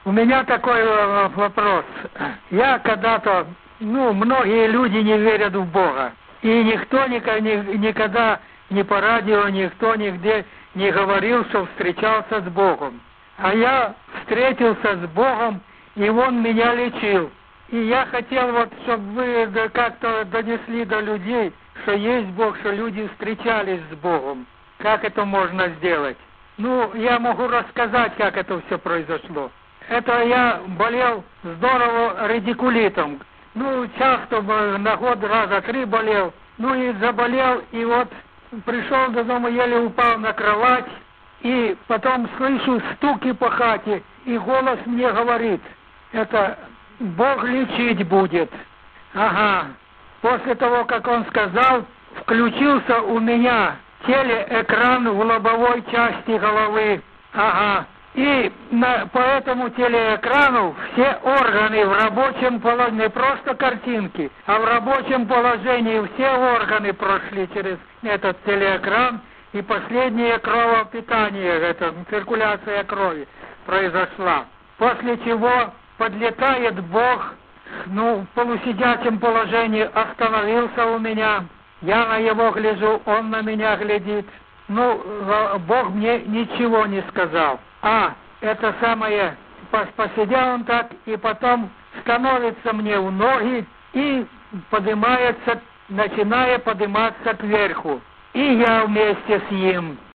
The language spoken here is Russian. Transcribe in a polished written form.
У меня такой вопрос. Я когда-то, многие люди не верят в Бога. И никто никогда ни по радио, никто нигде не говорил, что встречался с Богом. А я встретился с Богом, и Он меня лечил. И я хотел чтобы вы как-то донесли до людей, что есть Бог, что люди встречались с Богом. Как это можно сделать? Я могу рассказать, как это все произошло. Это я болел здорово радикулитом. Часто на год раза 3 болел. И заболел, и пришел до дома, еле упал на кровать, и потом слышу стуки по хате, и голос мне говорит, это Бог лечить будет. Ага. После того, как он сказал, включился у меня телеэкран в лобовой части головы. Ага. И по этому телеэкрану все органы в рабочем положении, не просто картинки, а в рабочем положении все органы прошли через этот телеэкран, и последнее кровопитание, это циркуляция крови произошла. После чего подлетает Бог, в полусидячем положении остановился у меня, я на его гляжу, он на меня глядит. Бог мне ничего не сказал. Это самое, посидел он так, и потом становится мне в ноги и начиная подниматься кверху. И я вместе с ним.